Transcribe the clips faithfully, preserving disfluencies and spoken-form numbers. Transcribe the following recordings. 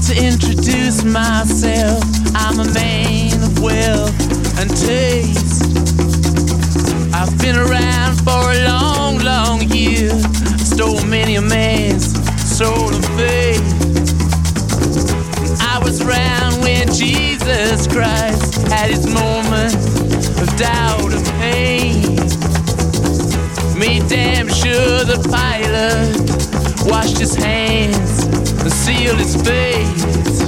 to introduce myself. I'm a man of wealth and taste. I've been around for a long, long year. Stole many a man's soul and faith. I was around when Jesus Christ had his moment of doubt and pain. Made damn sure the pilot washed his hands and sealed his face.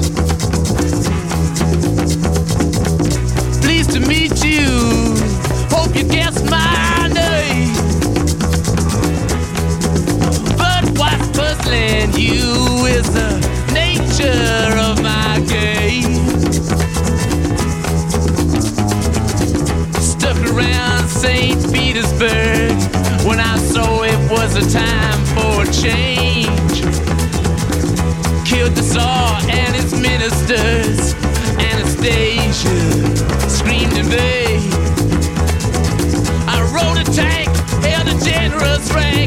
Pleased to meet you, hope you guessed my name. But what's puzzling you is the nature of my game. Stuck around Saint Petersburg when I saw it was a time for a change. Killed the Tsar and his ministers. Anastasia screamed in vain. I rode a tank, held a generous range.